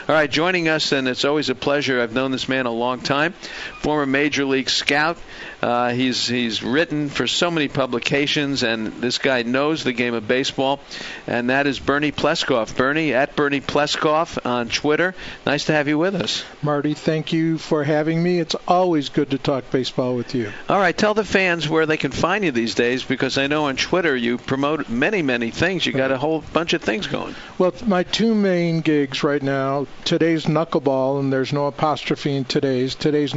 All right, joining us, and it's always a pleasure. I've known this man a long time. Former Major League scout. He's written for so many publications, and this guy knows the game of baseball, and that is Bernie Pleskoff. Bernie, at Bernie Pleskoff on Twitter. Nice to have you with us. Marty, thank you for having me. It's always good to talk baseball with you. All right, tell the fans where they can find you these days, because I know on Twitter you promote many, many things. You got a whole bunch of things going. Well, my two main gigs right now, today's Knuckleball, and there's no apostrophe in today's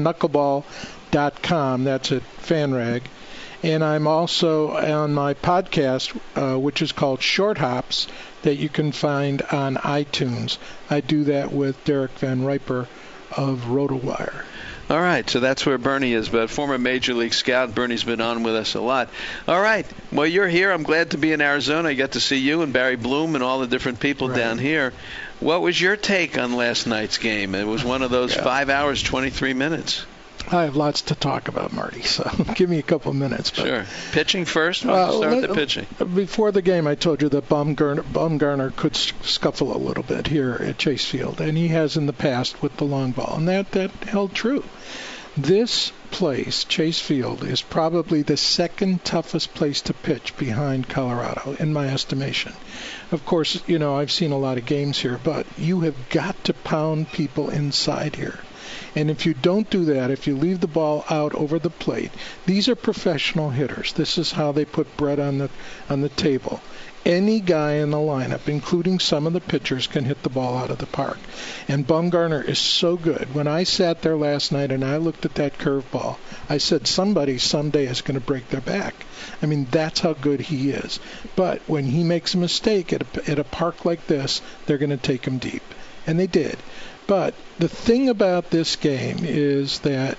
Knuckleball.com. That's at FanRag. And I'm also on my podcast, which is called Short Hops, that you can find on iTunes. I do that with Derek Van Riper of RotoWire. All right, so that's where Bernie is, but former Major League scout. Bernie's been on with us a lot. All right, well, you're here. I'm glad to be in Arizona. I got to see you and Barry Bloom and all the different people down here. What was your take on last night's game? It was one of those 5 hours, 23 minutes. I have lots to talk about, Marty, so give me a couple minutes. But, sure. Pitching first? Let's start with the pitching. Before the game, I told you that Bumgarner could scuffle a little bit here at Chase Field, and he has in the past with the long ball, and that held true. This place, Chase Field, is probably the second toughest place to pitch behind Colorado, in my estimation. Of course, I've seen a lot of games here, but you have got to pound people inside here. And if you don't do that, if you leave the ball out over the plate, these are professional hitters. This is how they put bread on the table. Any guy in the lineup, including some of the pitchers, can hit the ball out of the park. And Bumgarner is so good. When I sat there last night and I looked at that curveball, I said, somebody someday is going to break their back. I mean, that's how good he is. But when he makes a mistake at a park like this, they're going to take him deep. And they did. But the thing about this game is that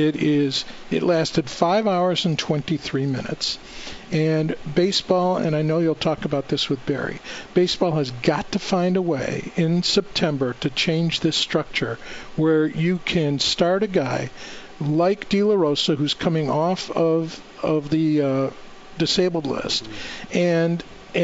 it lasted 5 hours and 23 minutes. And baseball, and I know you'll talk about this with Barry, baseball has got to find a way in September to change this structure where you can start a guy like De La Rosa, who's coming off of the disabled list, and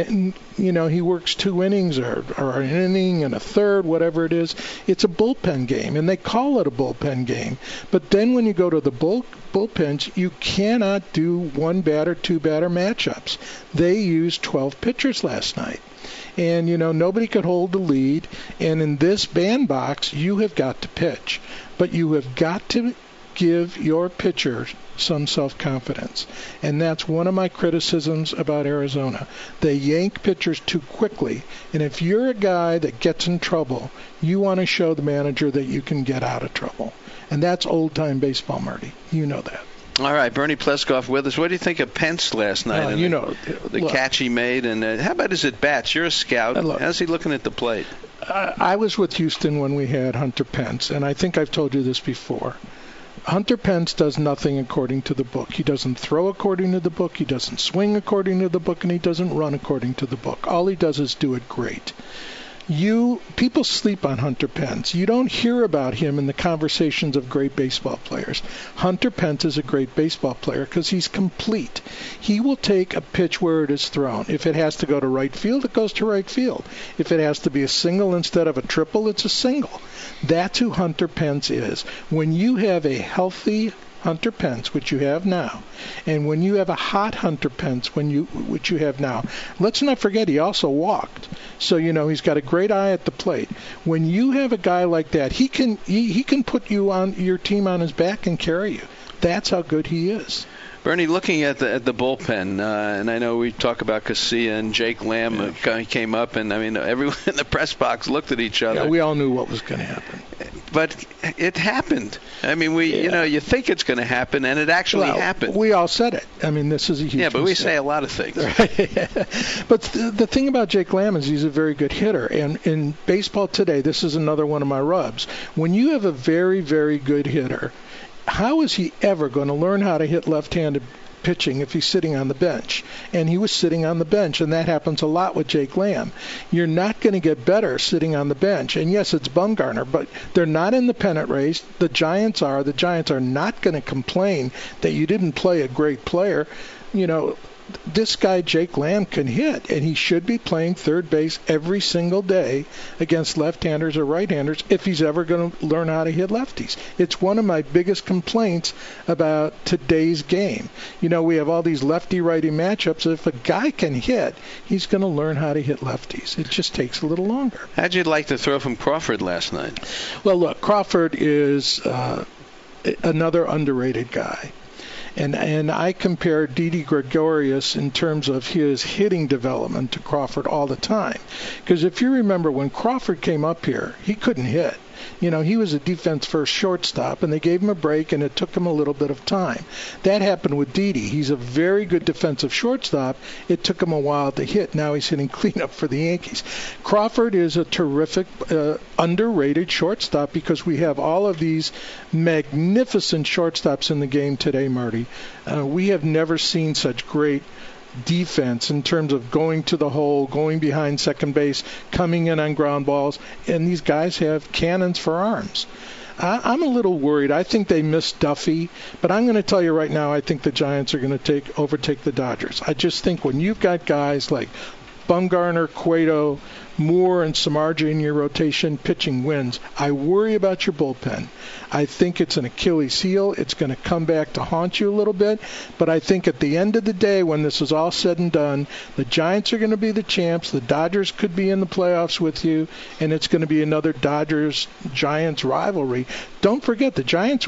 he works 2 innings or an inning and a third, whatever it is. It's a bullpen game, and they call it a bullpen game. But then when you go to the bullpens, you cannot do 1-batter, 2-batter matchups. They used 12 pitchers last night. And, nobody could hold the lead. And in this bandbox, you have got to pitch. But you have got to give your pitchers some self-confidence. And that's one of my criticisms about Arizona. They yank pitchers too quickly. And if you're a guy that gets in trouble, you want to show the manager that you can get out of trouble. And that's old-time baseball, Marty. You know that. All right, Bernie Pleskoff with us. What do you think of Pence last night? The catch he made. And how about his at-bats? You're a scout. How's he looking at the plate? I was with Houston when we had Hunter Pence, and I think I've told you this before. Hunter Pence does nothing according to the book. He doesn't throw according to the book, he doesn't swing according to the book, and he doesn't run according to the book. All he does is do it great. People sleep on Hunter Pence. You don't hear about him in the conversations of great baseball players. Hunter Pence is a great baseball player because he's complete. He will take a pitch where it is thrown. If it has to go to right field, it goes to right field. If it has to be a single instead of a triple, it's a single. That's who Hunter Pence is. When you have a healthy Hunter Pence, which you have now, and when you have a hot Hunter Pence, which you have now, let's not forget he also walked. So he's got a great eye at the plate. When you have a guy like that, he can put you on your team on his back and carry you. That's how good he is. Bernie, looking at the bullpen, and I know we talk about Casilla and Jake Lamb came up, and everyone in the press box looked at each other. Yeah, we all knew what was going to happen. But it happened. You think it's going to happen, and it actually happened. We all said it. This is a huge but we say a lot of things. But the thing about Jake Lamb is he's a very good hitter. And in baseball today, this is another one of my rubs. When you have a very, very good hitter, how is he ever going to learn how to hit left-handed pitching if he's sitting on the bench? And he was sitting on the bench, and that happens a lot with Jake Lamb. You're not going to get better sitting on the bench. And yes, it's Bumgarner, but they're not in the pennant race. The Giants are. The Giants are not going to complain that you didn't play a great player. this guy, Jake Lamb, can hit, and he should be playing third base every single day against left-handers or right-handers if he's ever going to learn how to hit lefties. It's one of my biggest complaints about today's game. You know, we have all these lefty-righty matchups. If a guy can hit, he's going to learn how to hit lefties. It just takes a little longer. How'd you like the throw from Crawford last night? Well, look, Crawford is another underrated guy. And I compare Didi Gregorius in terms of his hitting development to Crawford all the time. Because if you remember, when Crawford came up here, he couldn't hit. You know, he was a defense-first shortstop, and they gave him a break, and it took him a little bit of time. That happened with Didi. He's a very good defensive shortstop. It took him a while to hit. Now he's hitting cleanup for the Yankees. Crawford is a terrific, underrated shortstop because we have all of these magnificent shortstops in the game today, Marty. We have never seen such great defense in terms of going to the hole, going behind second base, coming in on ground balls, and these guys have cannons for arms. I'm a little worried. I think they missed Duffy, but I'm going to tell you right now, I think the Giants are going to overtake the Dodgers. I just think when you've got guys like Bumgarner, Cueto, Moore, and Samardzija in your rotation, pitching wins. I worry about your bullpen. I think it's an Achilles heel. It's going to come back to haunt you a little bit. But I think at the end of the day, when this is all said and done, the Giants are going to be the champs. The Dodgers could be in the playoffs with you, and it's going to be another Dodgers-Giants rivalry. Don't forget, the Giants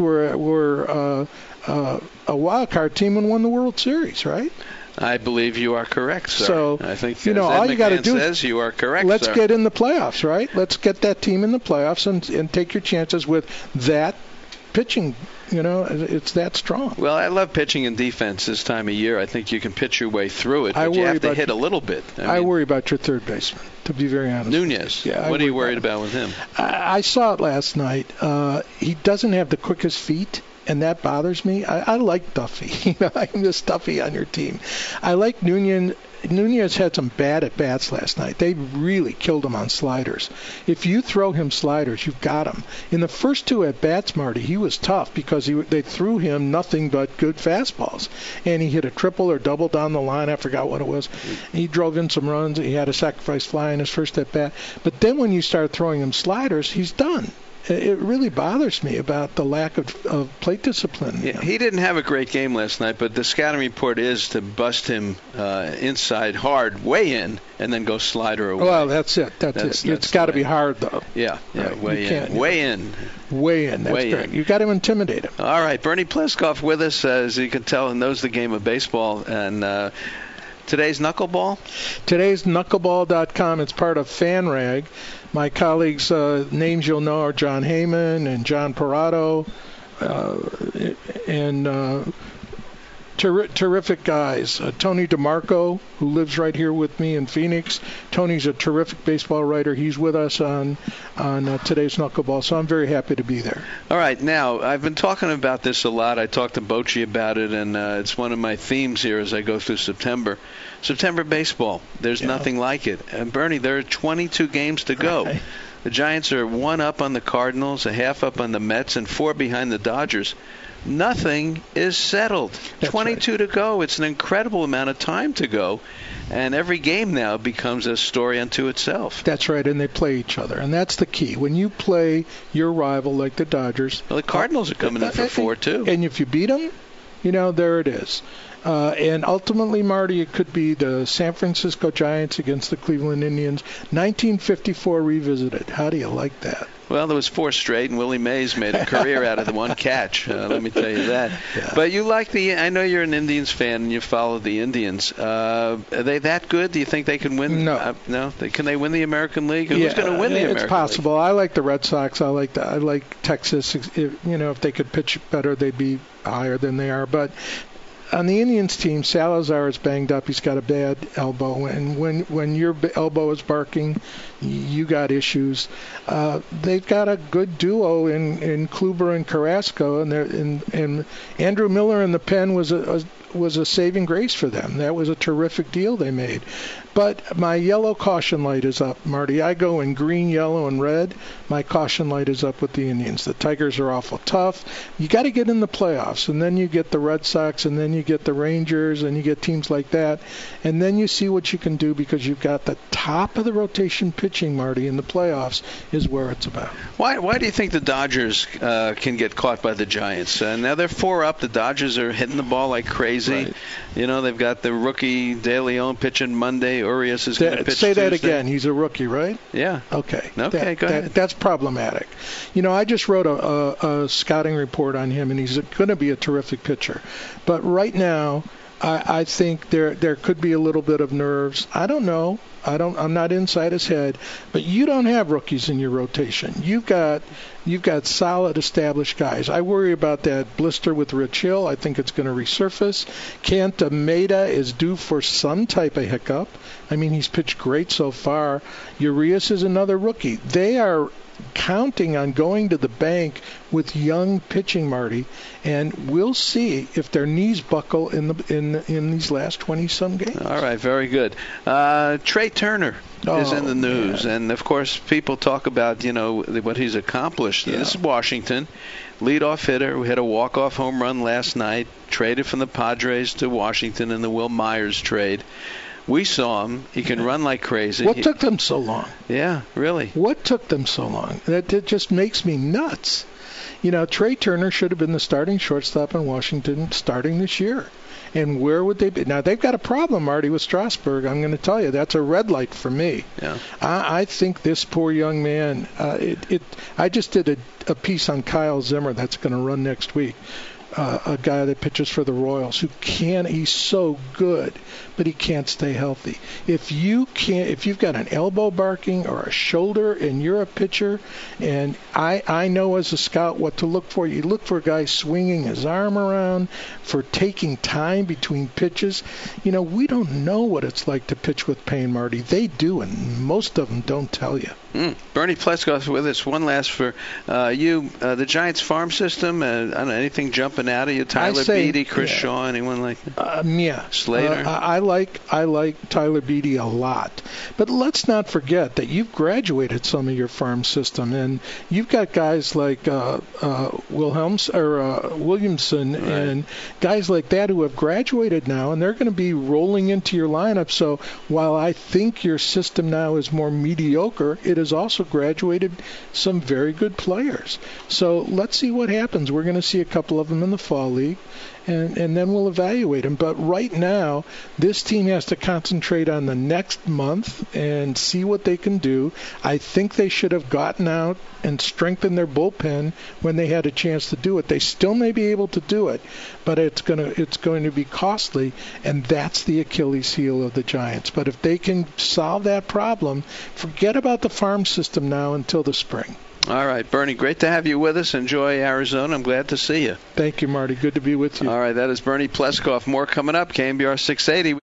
were a wild card team and won the World Series, right? I believe you are correct, sir. So, I think you know, all you got to do is you are correct, let's sir. get in the playoffs, right? Let's get that team in the playoffs and take your chances with that pitching. You know, it's that strong. Well, I love pitching and defense this time of year. I think you can pitch your way through it, but you have to hit a little bit. I worry about your third baseman, to be very honest. Nunez. Yeah, what are you worried about with him? I saw it last night. He doesn't have the quickest feet. And that bothers me. I like Duffy. You know, I miss Duffy on your team. I like Nunez. Nunez had some bad at-bats last night. They really killed him on sliders. If you throw him sliders, you've got him. In the first two at-bats, Marty, he was tough because they threw him nothing but good fastballs. And he hit a triple or double down the line. I forgot what it was. He drove in some runs. He had a sacrifice fly in his first at-bat. But then when you start throwing him sliders, he's done. It really bothers me about the lack of plate discipline. Yeah, he didn't have a great game last night, but the scouting report is to bust him inside hard, way in, and then go slider away. Well, that's it. That's it. It's got to be hard, though. Yeah, right. Way in. Way in. That's correct. You got to intimidate him. All right, Bernie Pleskoff with us, as you can tell, knows the game of baseball. And today's Knuckleball? Today's Knuckleball.com. It's part of FanRag. My colleagues' names you'll know are John Heyman and John Parado, and terrific guys. Tony DeMarco, who lives right here with me in Phoenix. Tony's a terrific baseball writer. He's with us on today's Knuckleball, so I'm very happy to be there. All right, now, I've been talking about this a lot. I talked to Bochy about it, and it's one of my themes here as I go through September. September baseball, there's nothing like it. And Bernie, there are 22 games to go. Right. The Giants are 1 up on the Cardinals, a half up on the Mets, and 4 behind the Dodgers. Nothing is settled. That's 22 right. to go. It's an incredible amount of time to go. And every game now becomes a story unto itself. That's right, and they play each other. And that's the key. When you play your rival like the Dodgers. Well, the Cardinals are coming in for 4, too. And if you beat them, you know, there it is. And ultimately, Marty, it could be the San Francisco Giants against the Cleveland Indians. 1954 revisited. How do you like that? Well, there was 4 straight, and Willie Mays made a career out of the one catch. Let me tell you that. Yeah. But you like I know you're an Indians fan, and you follow the Indians. Are they that good? Do you think they can win? No. No? Can they win the American League? Who's going to win the American League? It's possible. I like the Red Sox. I like Texas. If they could pitch better, they'd be higher than they are. But on the Indians team, Salazar is banged up. He's got a bad elbow, and when your elbow is barking, you got issues. They've got a good duo in Kluber and Carrasco, and Andrew Miller in the pen was was a saving grace for them. That was a terrific deal they made. But my yellow caution light is up, Marty. I go in green, yellow, and red. My caution light is up with the Indians. The Tigers are awful tough. You got to get in the playoffs, and then you get the Red Sox, and then you get the Rangers, and you get teams like that, and then you see what you can do because you've got the top of the rotation pitching, Marty, in the playoffs is where it's about. Why do you think the Dodgers can get caught by the Giants? Now they're 4 up. The Dodgers are hitting the ball like crazy. Right. You know, they've got the rookie De Leon pitching Monday. Urias is going to pitch Say that Tuesday. again. He's a rookie, right? Yeah. Okay. Go ahead. That's problematic. You know, I just wrote a scouting report on him, and he's going to be a terrific pitcher. But right now, I think there could be a little bit of nerves. I don't know. I'm not inside his head, but you don't have rookies in your rotation. You've got solid established guys. I worry about that blister with Rich Hill. I think it's going to resurface. Kenta Maeda is due for some type of hiccup. I mean, he's pitched great so far. Urias is another rookie. They are counting on going to the bank with young pitching, Marty, and we'll see if their knees buckle in these last 20-some games. All right, very good. Trey Turner is in the news, and of course people talk about what he's accomplished. Yeah. This is Washington. Leadoff hitter who hit a walk-off home run last night, traded from the Padres to Washington in the Will Myers trade. We saw him. He can run like crazy. What took them so long? Yeah, really. What took them so long? That just makes me nuts. You know, Trey Turner should have been the starting shortstop in Washington starting this year. And where would they be? Now, they've got a problem, Marty, with Strasburg. I'm going to tell you, that's a red light for me. Yeah. I think this poor young man, I just did a piece on Kyle Zimmer that's going to run next week. A guy that pitches for the Royals he's so good, but he can't stay healthy. If you've got an elbow barking or a shoulder and you're a pitcher, and I know as a scout what to look for. You look for a guy swinging his arm around, for taking time between pitches. You know, we don't know what it's like to pitch with pain, Marty. They do, and most of them don't tell you. Bernie Pleskoff with us. One last for you. The Giants farm system, I don't know, anything jumping out of you? Tyler Beede, Chris Shaw, anyone like that? Yeah. Slater? I like Tyler Beede a lot. But let's not forget that you've graduated some of your farm system, and you've got guys like Williamson right. and guys like that who have graduated now, and they're going to be rolling into your lineup. So while I think your system now is more mediocre, it has also graduated some very good players. So let's see what happens. We're going to see a couple of them in the fall league, and then we'll evaluate them. But right now, this team has to concentrate on the next month and see what they can do. I think they should have gotten out and strengthened their bullpen when they had a chance to do it. They still may be able to do it, but it's going to be costly, and that's the Achilles heel of the Giants. But if they can solve that problem, forget about the farm system now until the spring. All right, Bernie, great to have you with us. Enjoy Arizona. I'm glad to see you. Thank you, Marty. Good to be with you. All right, that is Bernie Pleskoff. More coming up, KNBR 680.